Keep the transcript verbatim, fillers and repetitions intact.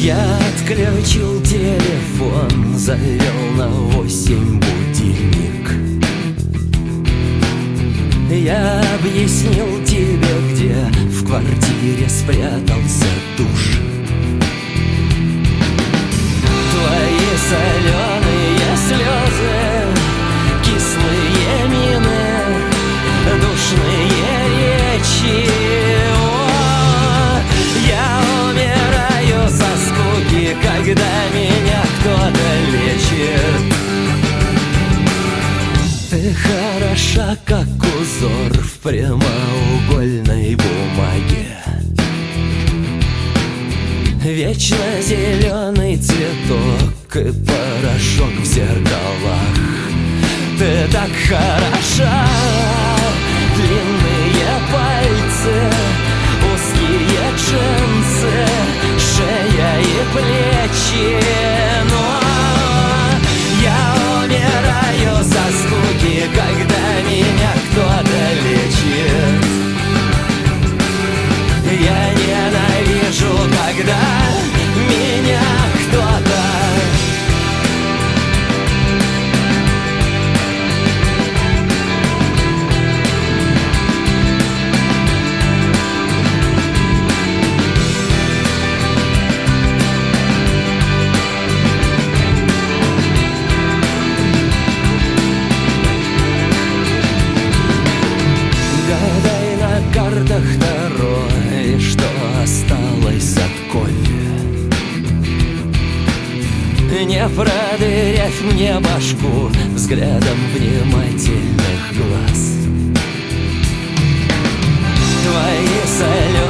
Я отключил телефон, завел на восемь будильник. Я объяснил тебе, где в квартире спрятался душ. Твои соленые слезы, кислые мины, душные речи. О, я умираю со скуки, когда меня кто-то лечит. Ты хороша, как узор в прямоугольной бумаге. Вечно зеленый цветок и порошок в зеркалах. Ты так хороша, длинные пальцы, узкие джинсы, шея и плечи. Но я умираю со скуки, когда меня кто-то лечит. Я ненавижу, когда меня кто-то. Гадай на картах Таро, и что осталось от кофе. Не продырявь мне башку взглядом внимательных глаз. Твои соленые